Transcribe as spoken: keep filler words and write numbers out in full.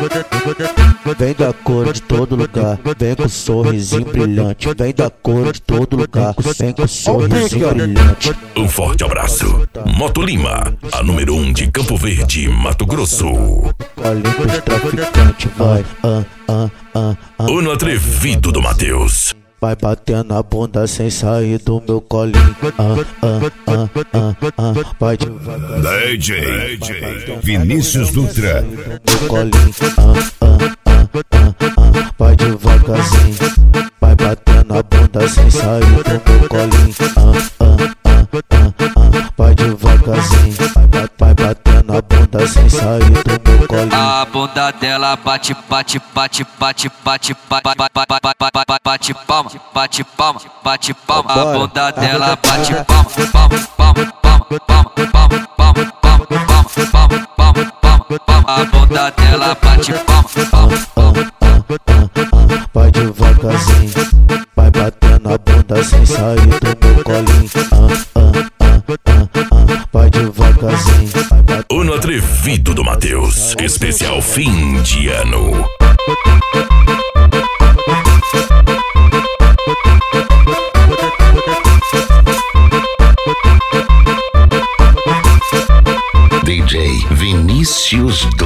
Vem da cor de todo lugar, vem com sorrisinho brilhante. Vem da cor de todo lugar, vem com sorrisinho brilhante. Um forte abraço. Moto Lima, a número um de Campo Verde, Mato Grosso. Colinho pros traficantes, vai. Ah, ah, ah, ah. O no atrevido do Matheus. Vai batendo a bunda sem sair do meu colinho. Ah, ah, ah, ah, ah. Vai devagar. D J Vinícius Dutra. Meu colinho. Ah, ah, ah, ah, ah. Vai devagarzinho. Vai batendo a bunda sem sair do meu colinho. Ah, ah, ah, ah, ah. Vai devagarzinho. Vai, vai batendo a bunda sem sair do meu colinho. A bunda dela bate, bate, bate, bate, bate, bate, bate, bate palma, bate palma, bate palma. A bunda dela bate palma, palma, palma, palma, palma, palma, palma, palma, palma, palma, palma, palma. A bunda dela bate palma, palma, palma. Vai devagarzinho, vai batendo a bunda sem sair do meu colinho. Ah, ah, ah, ah, ah. Vai devagarzinho. O no atrevido do Matheus, especial fim de ano. D J Vinícius